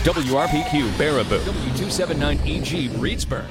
WRPQ Baraboo, W279EG Reedsburg.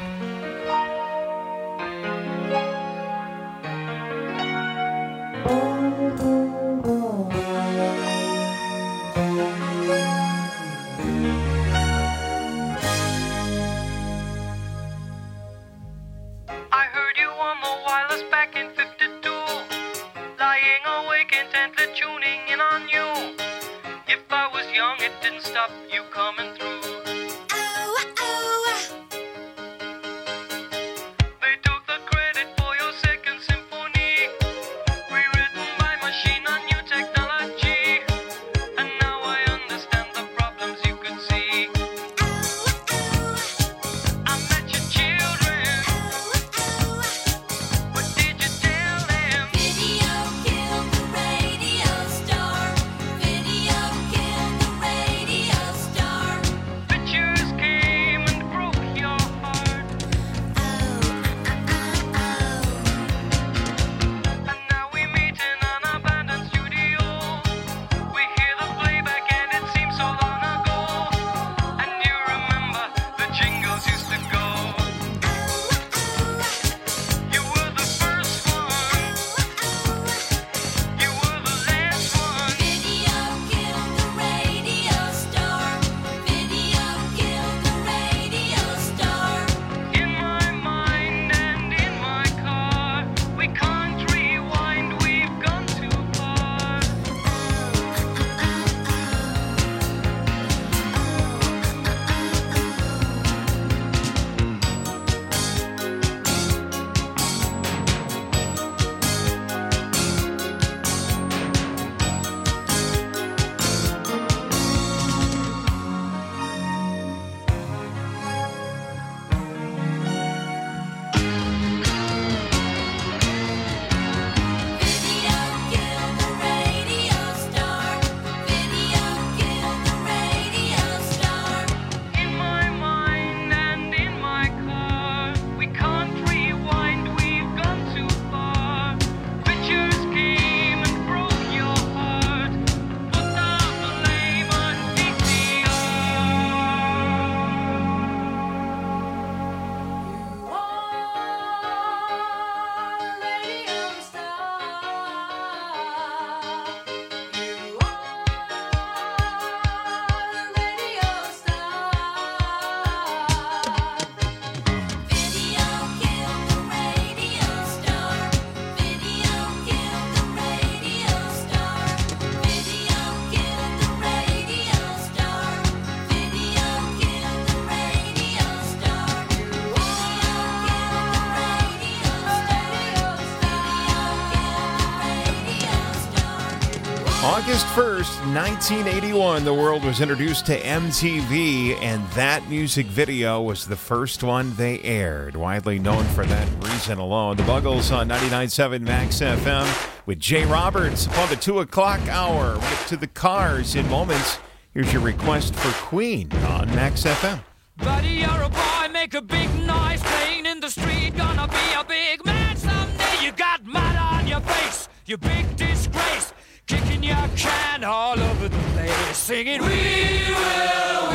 August 1st, 1981, the world was introduced to MTV, and that music video was the first one they aired. Widely known for that reason alone. The Buggles on 99.7 Max FM with Jay Roberts upon the 2 o'clock hour. We'll get to the Cars in moments. Here's your request for Queen on Max FM. Buddy, you're a boy, make a big noise, playing in the street, gonna be a big man someday. You got mud on your face, you big disgrace, kicking your can all over the place, singing, we will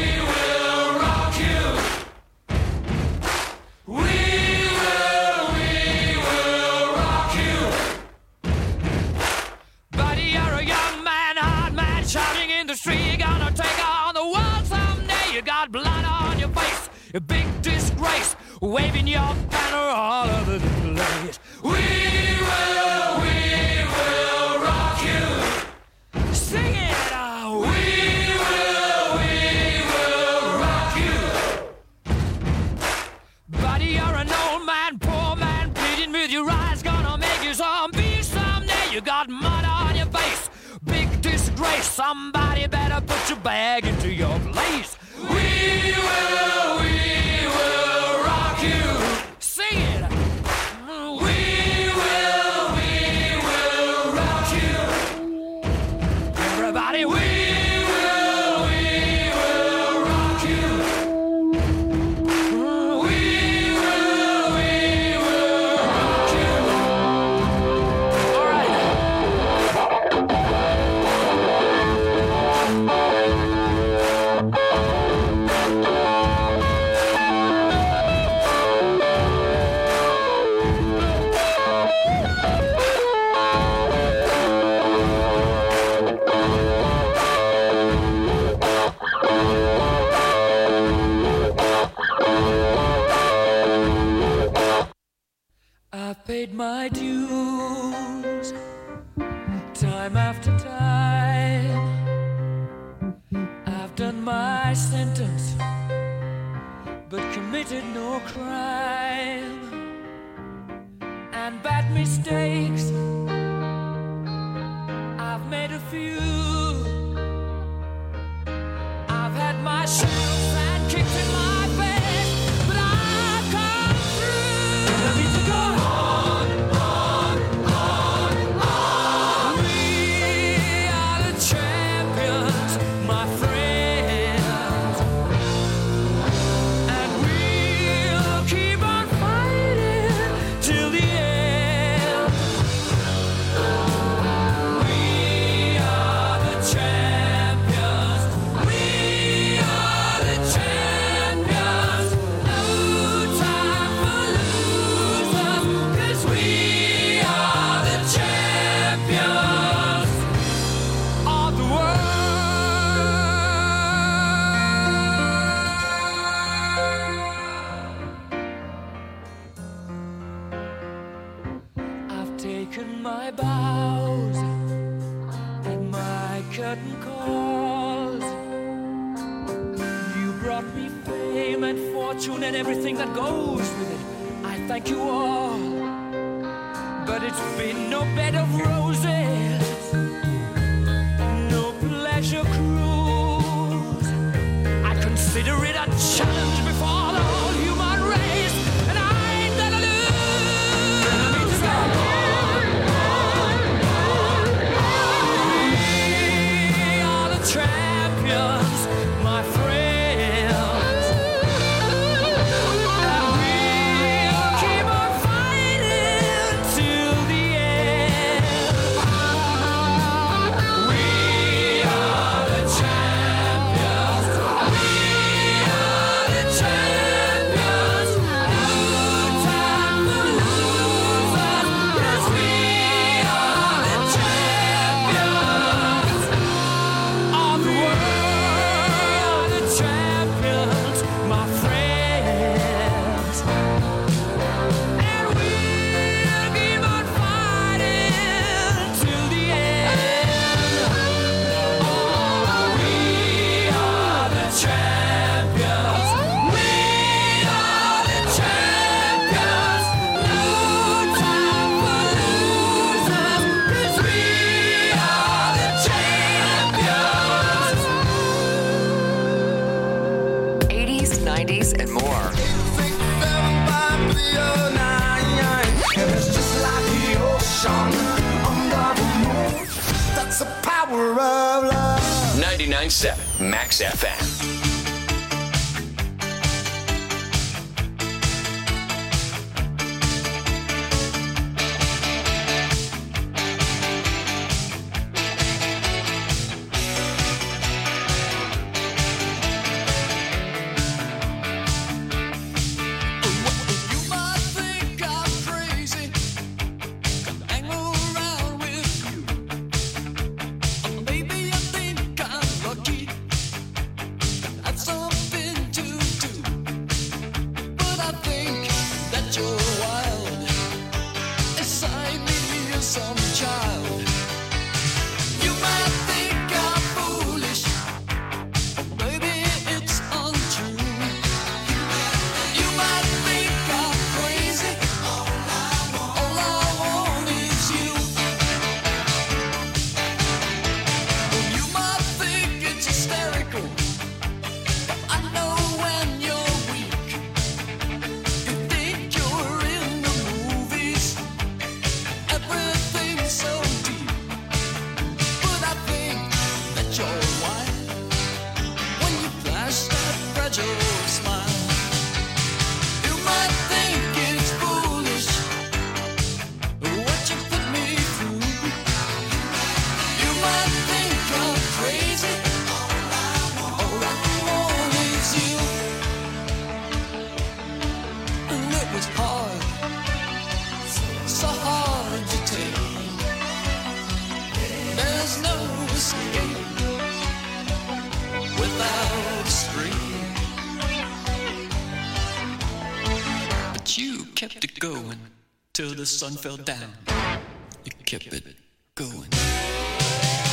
rock you. We will rock you. Buddy, you're a young man, hard man, shouting in the street, gonna take on the world someday. You got blood on your face, a big disgrace, waving your banner all over the place. We will rock you. Sing it out. We will rock you. Buddy, you're an old man, poor man, bleeding with your eyes, gonna make you zombie someday. You got mud on your face, big disgrace, somebody better put your bag into your place. We will rock you. Sing it. We will rock you. Everybody, we will rock you. We will rock you. All right. a time. I've done my sentence, but committed no crime. And bad mistakes, I've made a few. I've had my share of bad kicks in my face, but I've come through. I need to go on. We are the champions, my friends, and we'll keep on fighting till the end. We are the champions. We are the champions. No time for losers, 'cause we are the champions of the world. I've taken my bows and my curtain calls. You brought me fame and fortune and everything that goes with it. I thank you all, but it's been no bed of roses, no pleasure cruise. I consider it a challenge before the whole human race, and I ain't gonna lose. We are the champions, my friends, and we'll keep on fighting till the end. We are the champions. We are the champions. No time for losers, 'cause we are the champions of the world. The champions, my friends, and we'll keep on fighting till the end. Oh, we are the champions. We are the champions. No time for losers, 'cause we are the champions. 80s, 90s, and more. It's just like the ocean under the moon. That's the power of love. 99.7 Max FM. You might think I'm crazy, hang around with you. Maybe you think I'm lucky, that's something to do. But I think that you're wild, inside me is some child. You might think I'm foolish, or maybe it's untrue. You might think I'm crazy, all I want is you. You might think it's hysterical, but I know when you're weak. You think you're in the movies, everything's so deep. But I think that you're wild when you flash that fragile smile. You might think it's foolish what you put me through. You might think I'm crazy, all I want is you. And it was hard, so hard to take. There's no escape without a string. But you kept it going till the sun fell down. You kept it going.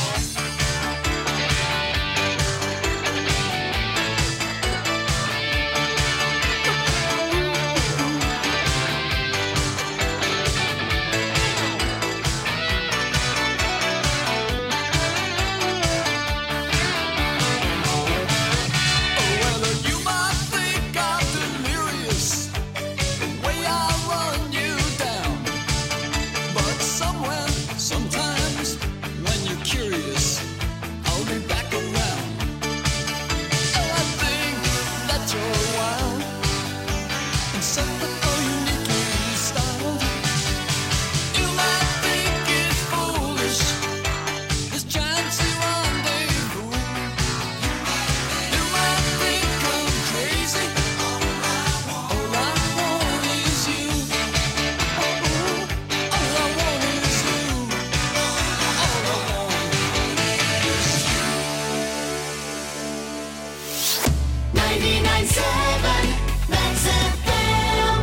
99.7 Max FM.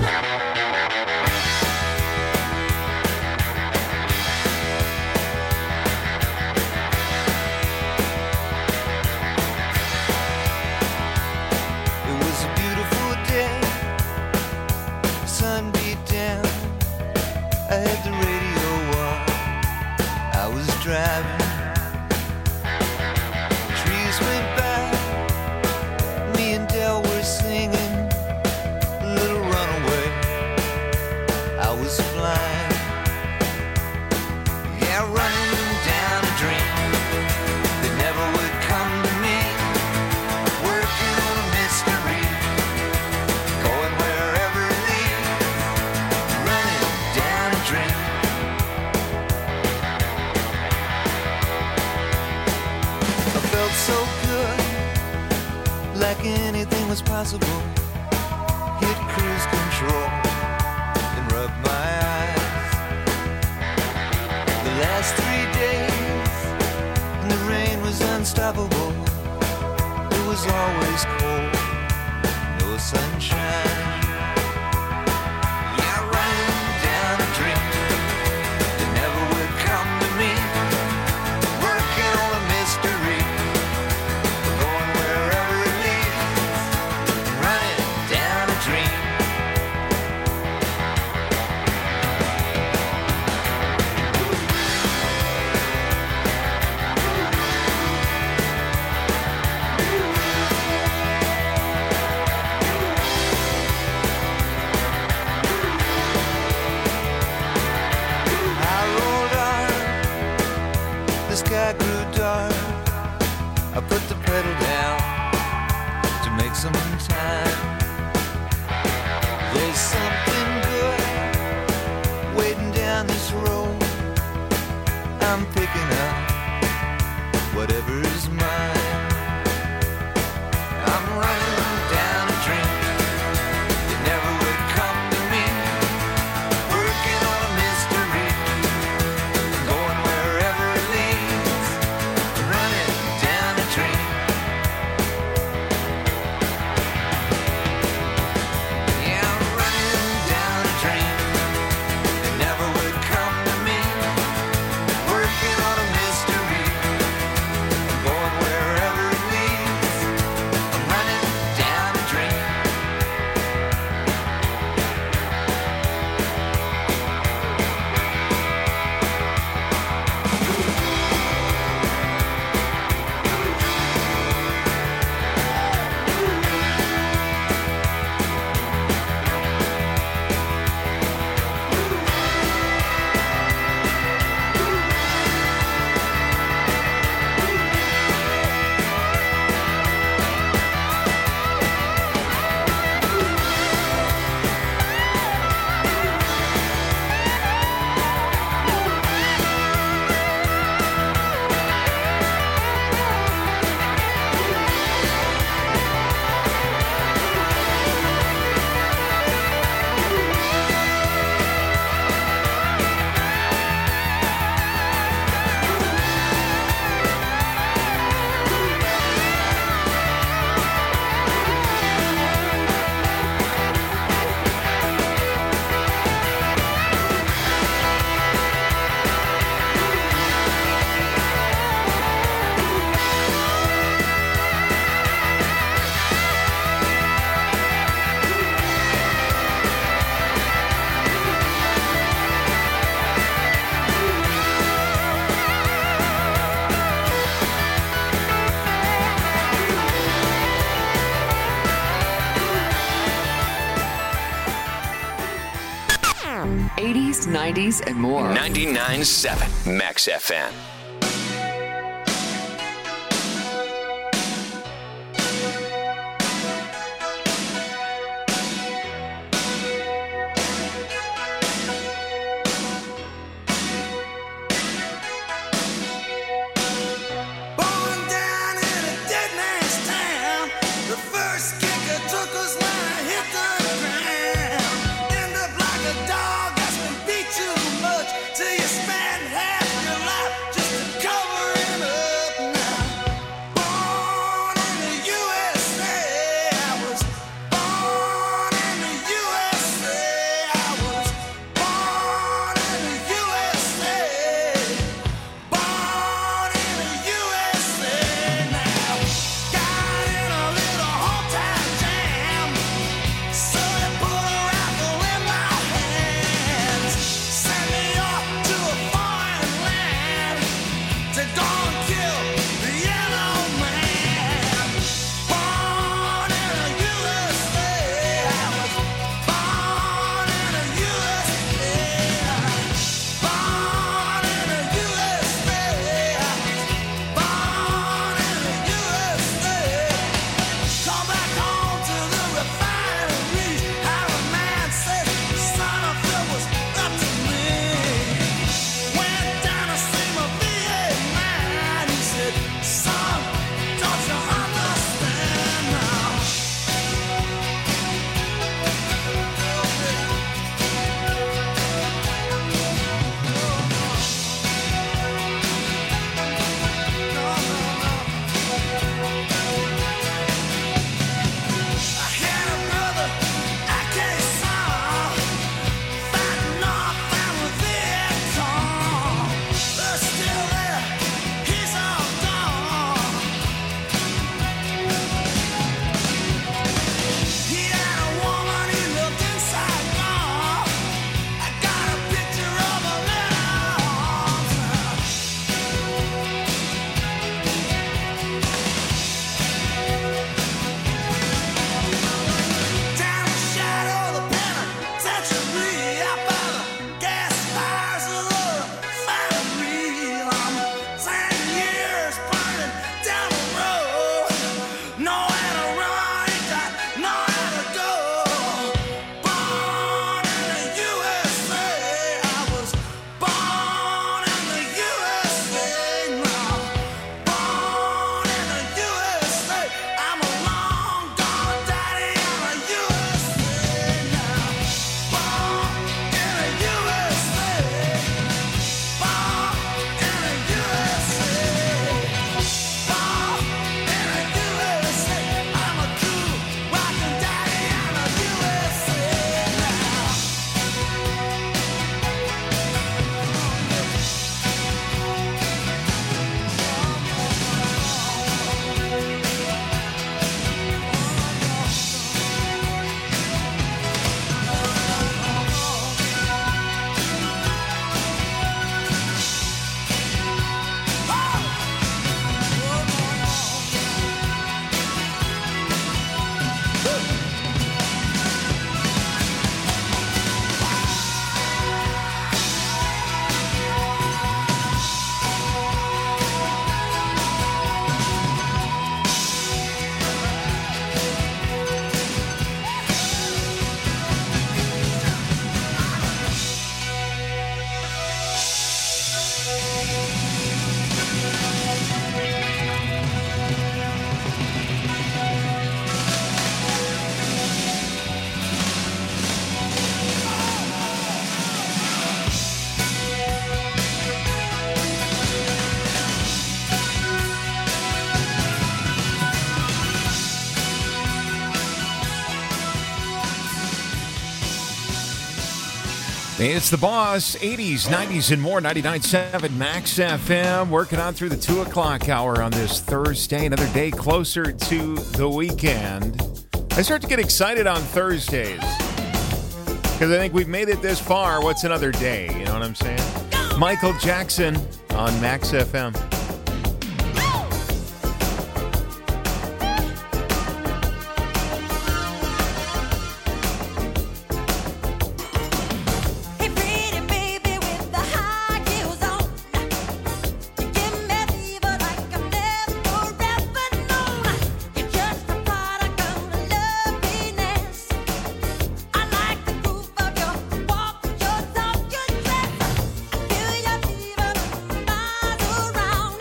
It was a beautiful day, sun beat down. I had the radio on, I was driving. Trees went by, me and Del were singing a little runaway. I was flying, yeah, running down a dream that never would come to me. Working on a mystery, going wherever it leads, running down a dream. I felt so good, like anything was possible. Hit cruise control and rubbed my eyes. The last 3 days, and the rain was unstoppable. It was always cold, no sunshine. Yeah, running down a dream that never would come to me. Working on a mystery, going wherever it leads, running down a dream. I rolled on, the sky grew dark. I put the pedal down to make some time. There's something good waiting down this road. I'm picking up whatever's mine. I'm running down a dream that never would come to me. Working on a mystery, going wherever it leads, running down a dream. Yeah, I'm running down a dream that never would come to me. Working on a mystery, going wherever it leads, I'm running down a dream. '80s, '90s, and more. 99.7 Max FM. Born down in a dead man's town, the first kicker took us when I hit the ground. End up like a dog that's been beat too much till you spend half your life just It's the boss, 80s, 90s, and more, 99.7 Max FM, working on through the 2 o'clock hour on this Thursday, another day closer to the weekend. I start to get excited on Thursdays because I think we've made it this far. What's another day? You know what I'm saying? Michael Jackson on Max FM. Around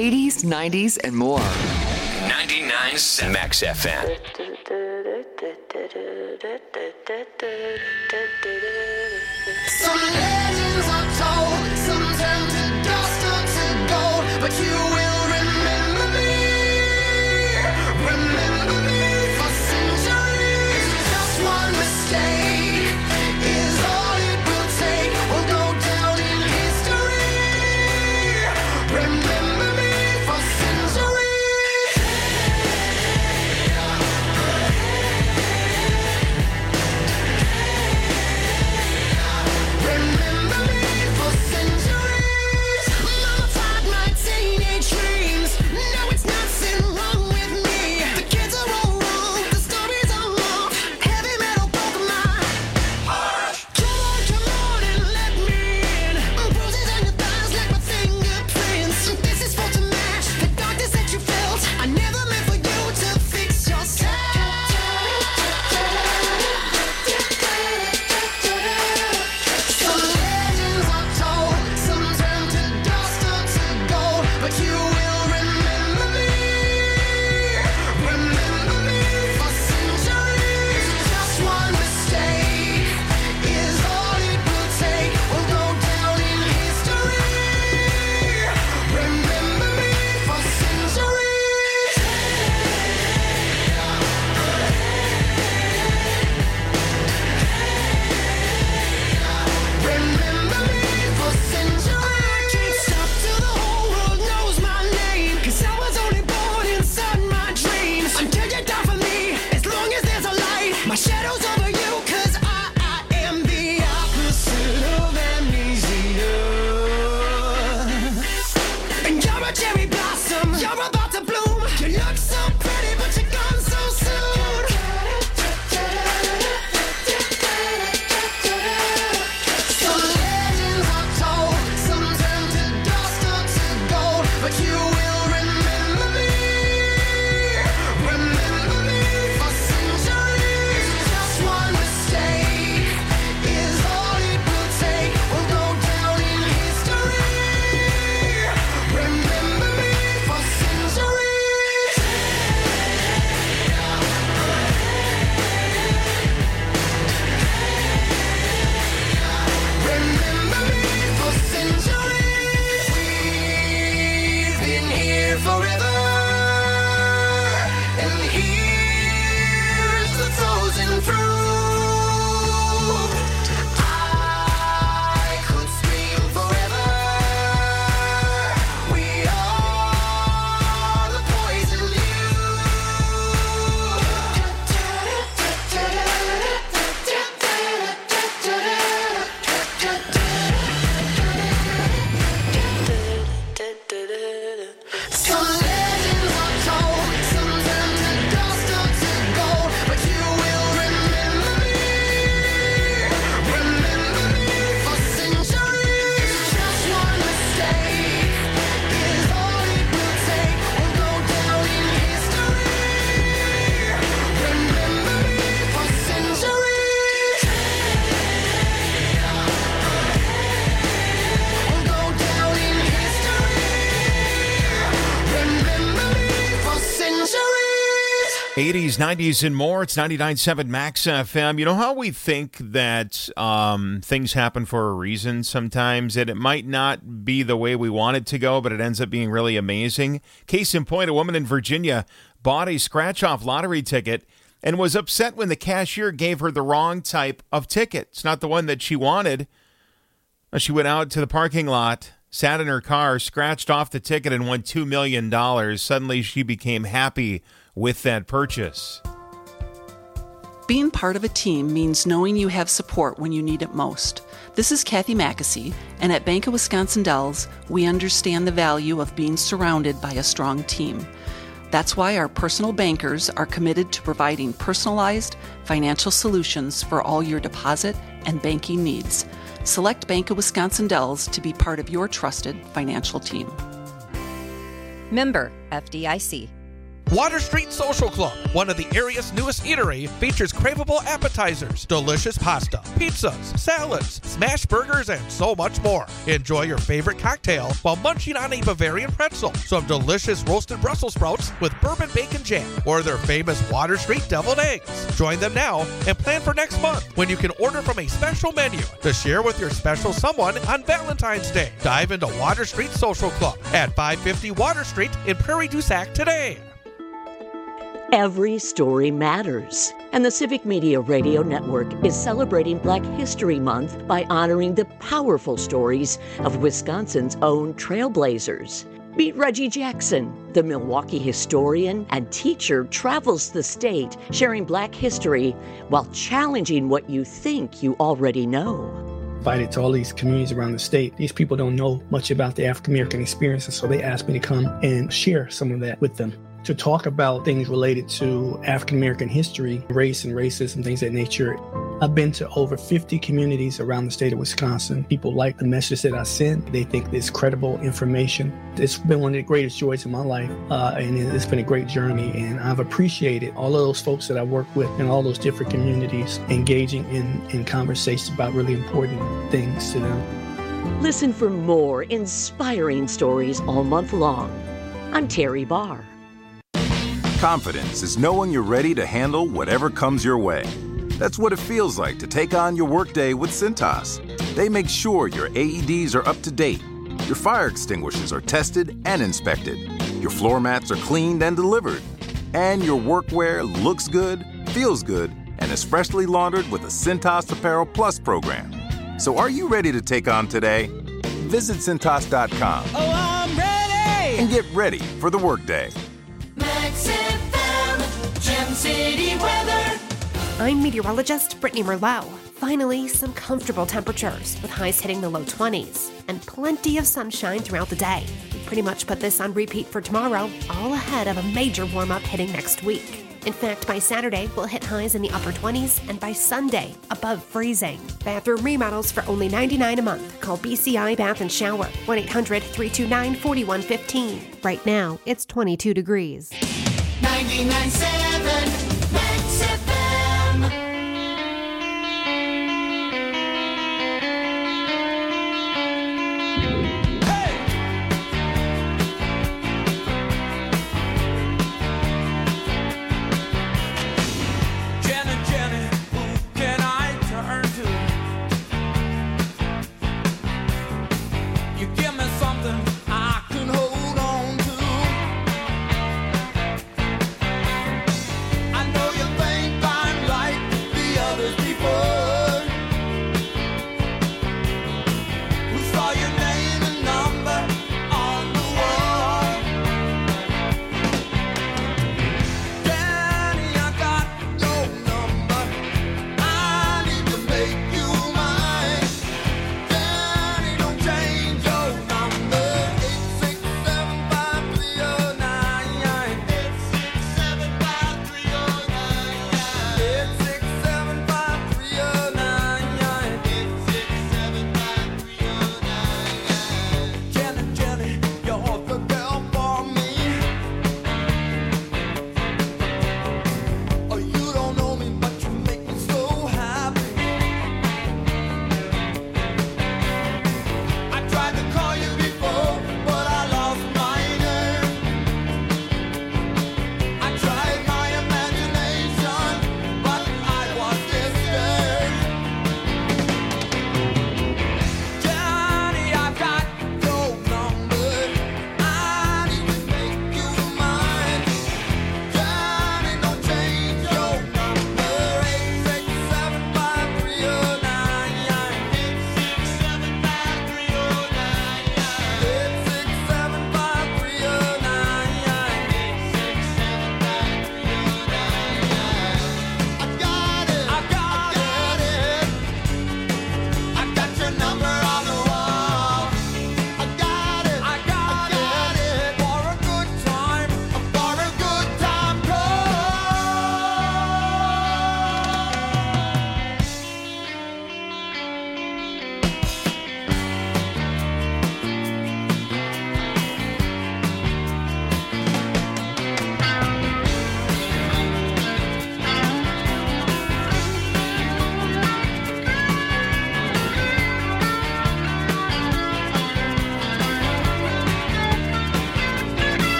80s, 90s, and more. 99.7 Max FM. Some legends are told, some turn to dust or to gold, but you will remember me for centuries. Just one mistake is all it will take. We'll go down in history. Remember me for centuries. Remember me for centuries. Mama tied my teenage dreams. No, it's nothing wrong with me. The kids are all wrong, the stories are wrong. Heavy metal broke my heart. Come on and let me in. Bruises on your thighs like my fingerprints. This is for to match the darkness that you felt. I never meant for you to fix yourself. Some legends are told, some turn to dust or to gold, but you will remember me for centuries. Just one mistake is all it will take. We'll go down in history. Remember me for centuries. Remember me for centuries. I can't stop till the whole world knows my name, 'cause I was only born inside my dreams. Until you die for me, as long as there's a light, my shadow's over you, 'cause I am the opposite of amnesia. And you're a cherry blossom, you're about to bloom. You look so pretty, but you're gone so soon. Some legends are told, some turn to dust or to gold, but you will remember me for centuries. Just one mistake is all it will take. We'll go down in history. Remember me for centuries. Remember me for centuries. We've been here forever, and here's the frozen fruit. I could scream forever. We are the poison Some legends are told, some turn to dust or to gold, but you will remember me for centuries. Just one mistake is all it will take. We'll go down in history. Remember me for centuries. We'll go down in history. Remember me for centuries. 80s, 90s, and more. It's 99.7 Max FM. You know how we think that things happen for a reason sometimes, and it might not be the way we want it to go, but it ends up being really amazing? Case in point, a woman in Virginia bought a scratch-off lottery ticket and was upset when the cashier gave her the wrong type of ticket. It's not the one that she wanted. She went out to the parking lot, sat in her car, scratched off the ticket, and won $2 million. Suddenly, she became happy with that purchase. Being part of a team means knowing you have support when you need it most. This is Kathy Mackesy, and at Bank of Wisconsin Dells, we understand the value of being surrounded by a strong team. That's why our personal bankers are committed to providing personalized financial solutions for all your deposit and banking needs. Select Bank of Wisconsin Dells to be part of your trusted financial team. Member FDIC. Water Street Social Club, one of the area's newest eatery, features craveable appetizers, delicious pasta, pizzas, salads, smash burgers, and so much more. Enjoy your favorite cocktail while munching on a Bavarian pretzel, some delicious roasted Brussels sprouts with bourbon bacon jam, or their famous Water Street deviled eggs. Join them now and plan for next month when you can order from a special menu to share with your special someone on Valentine's Day. Dive into Water Street Social Club at 550 Water Street in Prairie du Sac today. Every story matters, and the Civic Media Radio Network is celebrating Black History Month by honoring the powerful stories of Wisconsin's own trailblazers. Meet Reggie Jackson, the Milwaukee historian and teacher, travels the state sharing Black history while challenging what you think you already know. Invited to all these communities around the state. These people don't know much about the African American experience, and so they asked me to come and share some of that with them. To talk about things related to African American history, race and racism, things of that nature. I've been to over 50 communities around the state of Wisconsin. People like the message that I send. They think it's credible information. It's been one of the greatest joys in my life, and it's been a great journey. And I've appreciated all of those folks that I work with in all those different communities, engaging in conversations about really important things to them. Listen for more inspiring stories all month long. I'm Terry Barr. Confidence is knowing you're ready to handle whatever comes your way. That's what it feels like to take on your workday with Cintas. They make sure your AEDs are up to date, your fire extinguishers are tested and inspected, your floor mats are cleaned and delivered, and your workwear looks good, feels good, and is freshly laundered with a Cintas Apparel Plus program. So are you ready to take on today? Visit Cintas.com. Oh, I'm ready! And get ready for the workday. Max FM, Gem City weather. I'm meteorologist Brittany Merlot. Finally, some comfortable temperatures with highs hitting the low 20s and plenty of sunshine throughout the day. We pretty much put this on repeat for tomorrow, all ahead of a major warm-up hitting next week. In fact, by Saturday, we'll hit highs in the upper 20s, and by Sunday, above freezing. Bathroom remodels for only $99 a month. Call BCI Bath & Shower, 1-800-329-4115. Right now, it's 22 degrees. 99.7 Max FM.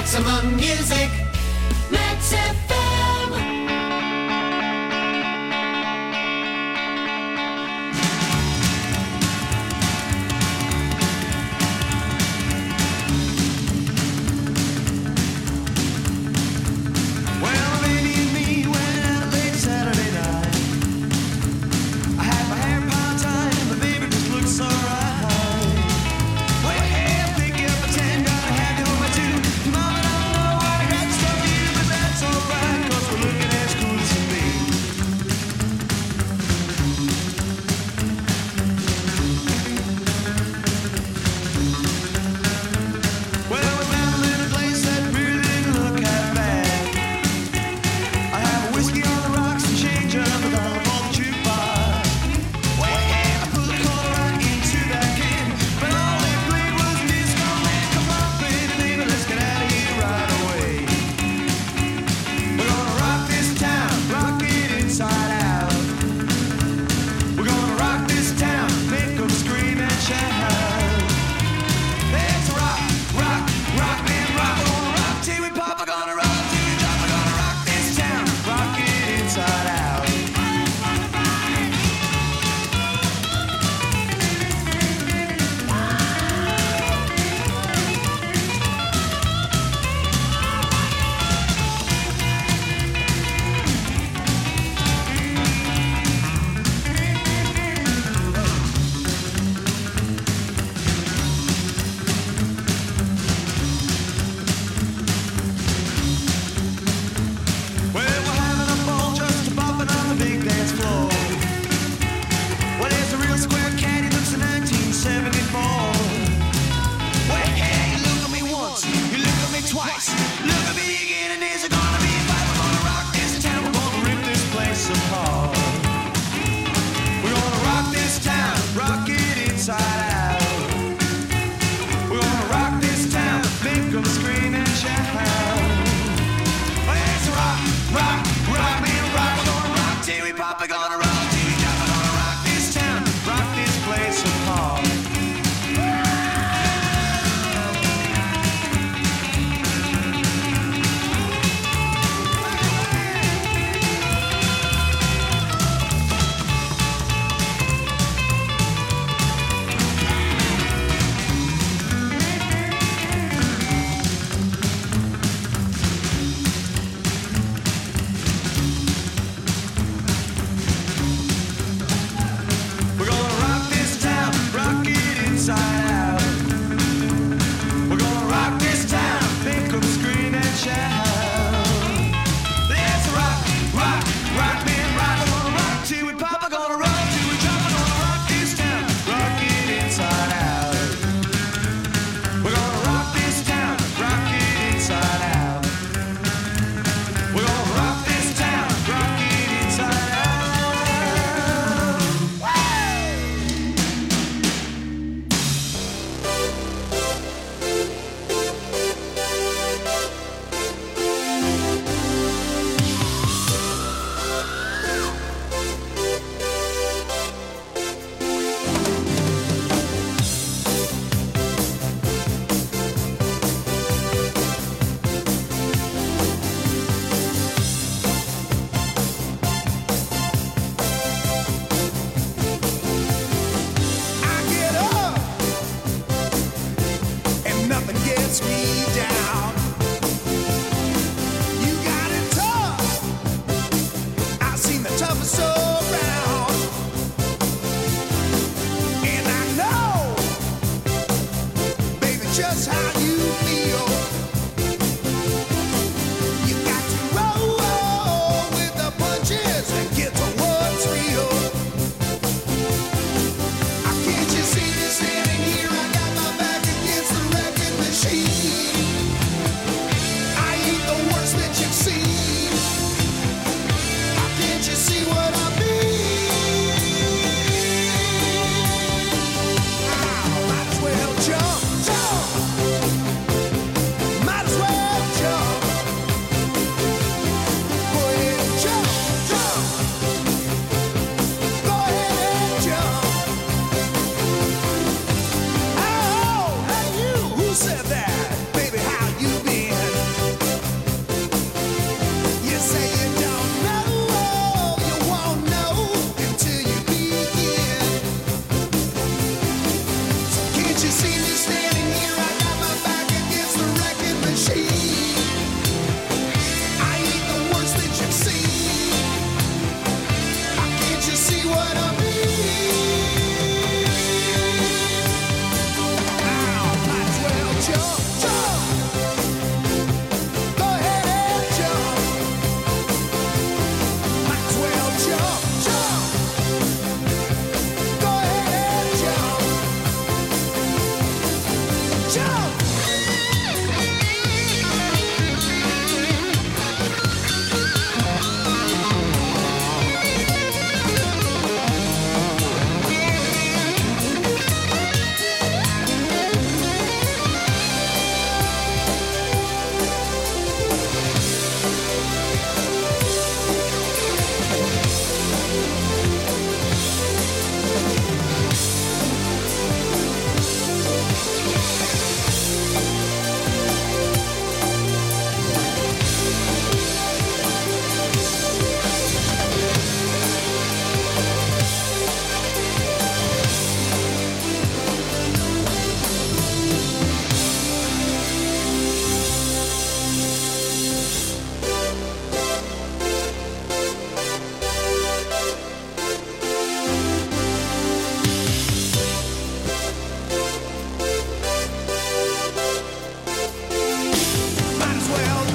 Maximum Music, Max FM. Well, baby and me went out late Saturday night. I had my hair part-time and the baby just looked so right. Well, I'm thinking of a 10, gotta have you on my two. Mama, I don't know what I got stuff for you, but that's alright, 'cause we're looking as cool as can be. Well, we found a little place that really didn't look half bad. I have a whiskey on the rocks and change up a dollar for the jukebox. Well, yeah, I put a quarter right into that can, but all they played was disco man. Come on, baby, let's get out of here right away. We're gonna rock this town, rock it inside out. We're gonna rock this town, make 'em scream and shout. Let's rock, rock, rock, man, rock. We're gonna rock till we pop. We're gonna rock till we drop. We're gonna rock this town, rock it inside out. Well, we're having a ball just bumping on the big dance floor. Well, there's a real square cat, he looks in 1974. Well, hey, you look at me once, you look at me twice, look at me again, and there's gonna be a fight. We're gonna rock this town, we're gonna rip this place apart. We're gonna rock this town, rock it inside out. We're gonna rock this town, make 'em scream and shout. Let's rock, rock, rock, man, rock. We're gonna rock till we pop. We're gonna rock till we drop. We're gonna rock this town, rock this place apart. We're gonna rock this town, rock it inside out. We're gonna rock this town, make 'em scream and shout. Let's rock, rock, rock, man, rock. We're gonna rock till we pop. We're gonna rock till we drop. We're gonna rock this town, rock it inside out. We're gonna rock this town, rock it inside out. We're gonna rock this town, rock it inside out. I get up and nothing gets me down. You got it tough. I've seen the toughest around, and I know, baby, just how you feel. You got to roll with the punches and get to what's real. Can't you see me standing here? I got my back against the wrecking machine.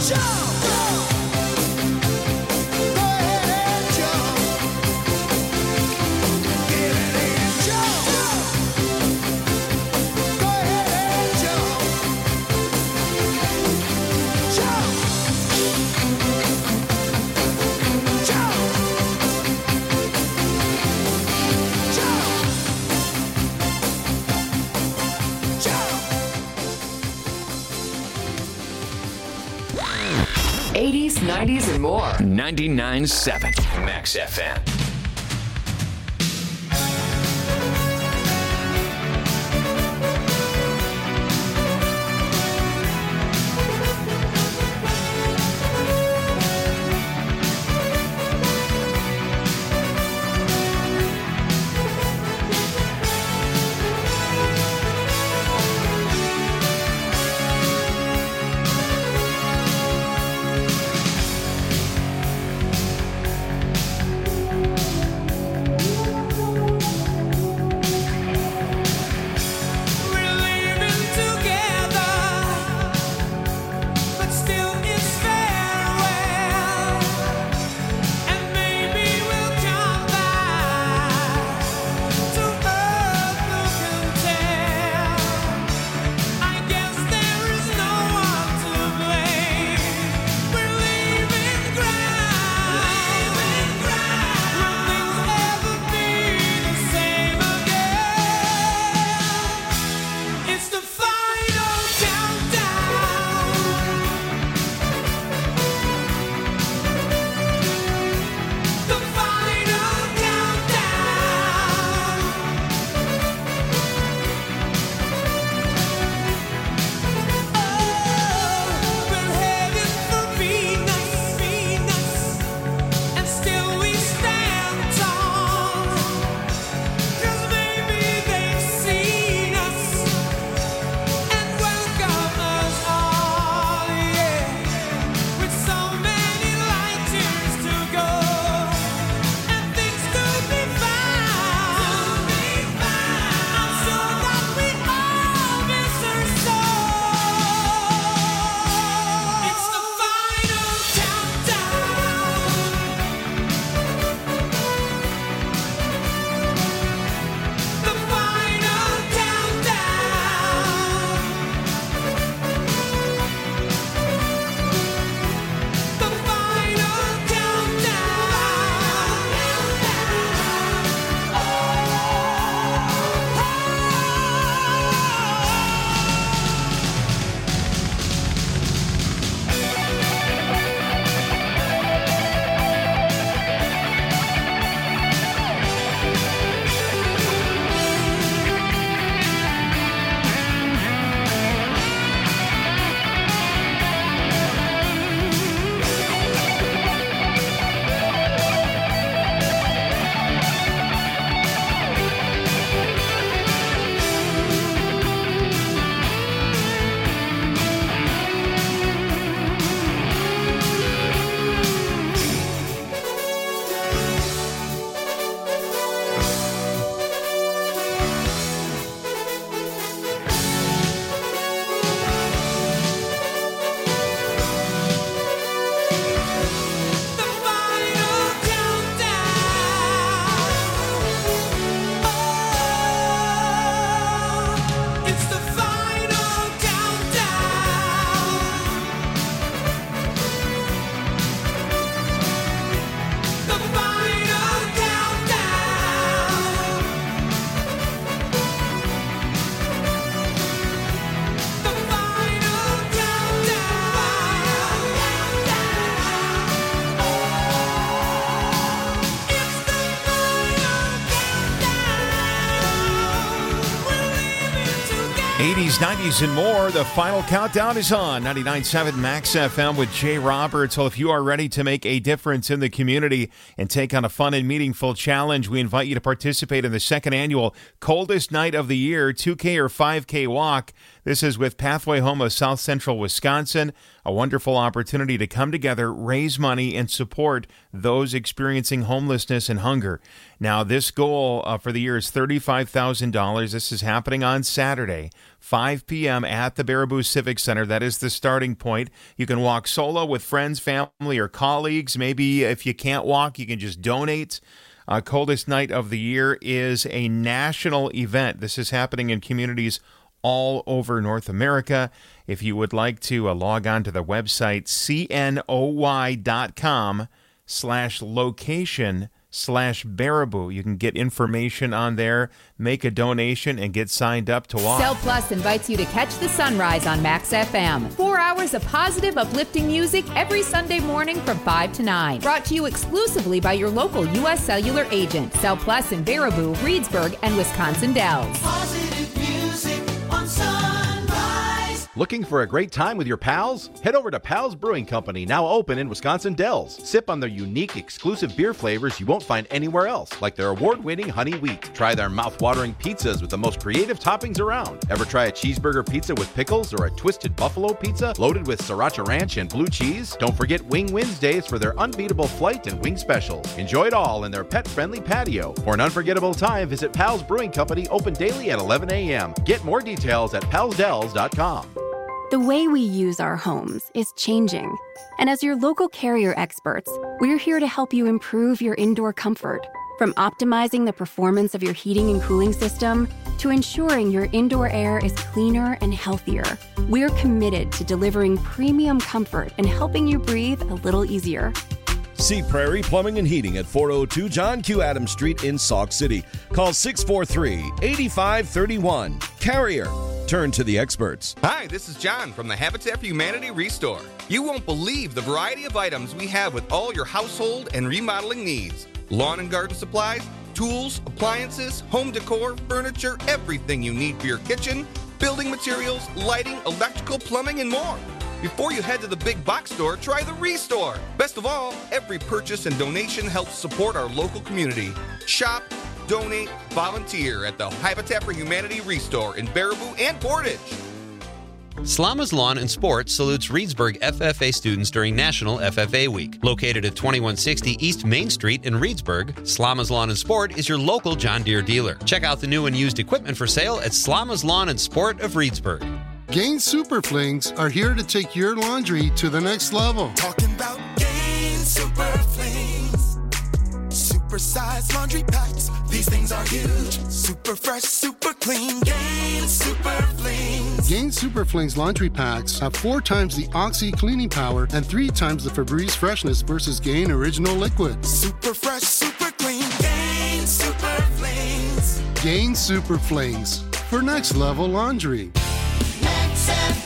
'80s, '90s, and more. 99.7 Max FM. '80s, '90s, and more. The final countdown is on 99.7 Max FM with Jay Roberts. Well, if you are ready to make a difference in the community and take on a fun and meaningful challenge, we invite you to participate in the second annual Coldest Night of the Year 2K or 5K walk. This is with Pathway Home of South Central Wisconsin, a wonderful opportunity to come together, raise money, and support those experiencing homelessness and hunger. Now, this goal for the year is $35,000. This is happening on Saturday, 5 p.m. at the Baraboo Civic Center. That is the starting point. You can walk solo with friends, family, or colleagues. Maybe if you can't walk, you can just donate. Coldest Night of the Year is a national event. This is happening in communities all over North America. If you would like to log on to the website cnoy.com/location/Baraboo. You can get information on there, make a donation, and get signed up to walk. Cell Plus invites you to catch the sunrise on Max FM. 4 hours of positive, uplifting music every Sunday morning from 5 to 9. Brought to you exclusively by your local U.S. Cellular agent. Cell Plus in Baraboo, Reedsburg, and Wisconsin Dells. Positive music on Sunrise. Looking for a great time with your pals? Head over to Pals Brewing Company, now open in Wisconsin Dells. Sip on their unique, exclusive beer flavors you won't find anywhere else, like their award-winning Honey Wheat. Try their mouth-watering pizzas with the most creative toppings around. Ever try a cheeseburger pizza with pickles or a twisted buffalo pizza loaded with sriracha ranch and blue cheese? Don't forget Wing Wednesdays for their unbeatable flight and wing specials. Enjoy it all in their pet-friendly patio. For an unforgettable time, visit Pals Brewing Company, open daily at 11 a.m. Get more details at palsdells.com. The way we use our homes is changing. And as your local Carrier experts, we're here to help you improve your indoor comfort. From optimizing the performance of your heating and cooling system to ensuring your indoor air is cleaner and healthier, we're committed to delivering premium comfort and helping you breathe a little easier. See Prairie Plumbing and Heating at 402 John Q. Adams Street in Sauk City. Call 643-8531. Carrier. Turn to the experts. Hi, this is John from the Habitat for Humanity Restore. You won't believe the variety of items we have with all your household and remodeling needs. Lawn and garden supplies, tools, appliances, home decor, furniture, everything you need for your kitchen, building materials, lighting, electrical, plumbing, and more. Before you head to the big box store, try the Restore. Best of all, every purchase and donation helps support our local community. Shop, donate, volunteer at the Habitat for Humanity Restore in Baraboo and Portage. Slama's Lawn and Sport salutes Reedsburg FFA students during National FFA Week. Located at 2160 East Main Street in Reedsburg, Slama's Lawn and Sport is your local John Deere dealer. Check out the new and used equipment for sale at Slama's Lawn and Sport of Reedsburg. Gain Super Flings are here to take your laundry to the next level. Talking about Gain Super Flings. Super-sized laundry packs. These things are huge. Super fresh, super clean. Gain Super Flings. Gain Super Flings laundry packs have 4 times the Oxy cleaning power and 3 times the Febreze freshness versus Gain Original Liquid. Super fresh, super clean. Gain Super Flings. Gain Super Flings for next level laundry. Max FM.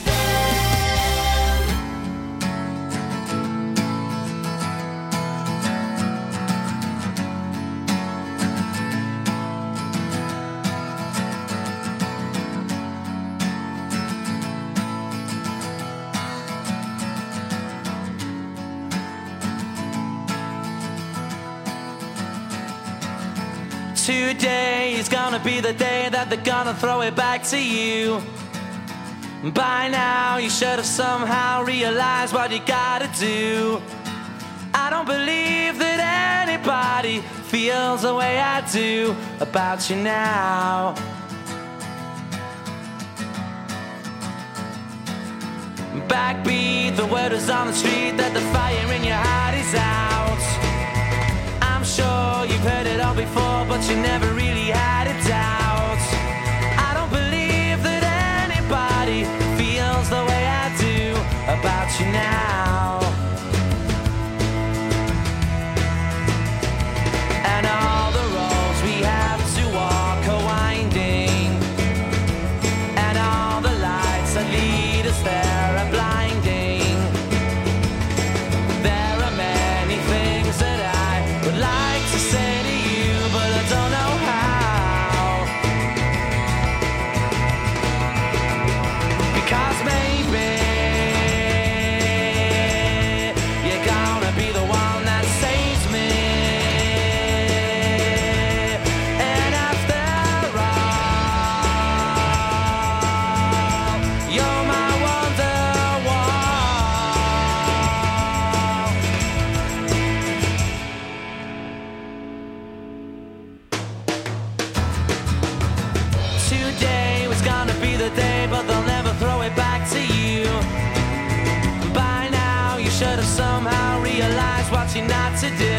Today is gonna be the day that they're gonna throw it back to you. By now you should have somehow realized what you gotta do. I don't believe that anybody feels the way I do about you now. Backbeat, the word is on the street that the fire in your heart is out. I'm sure you've heard it all before, but you never really had a doubt. I don't believe that anybody feels the way I do about you now. And all the roads we have to walk are winding, and all the lights that lead us there are blinding. There are many things that I would like to say to you, but I don't know how. should have somehow realized what you're not to do.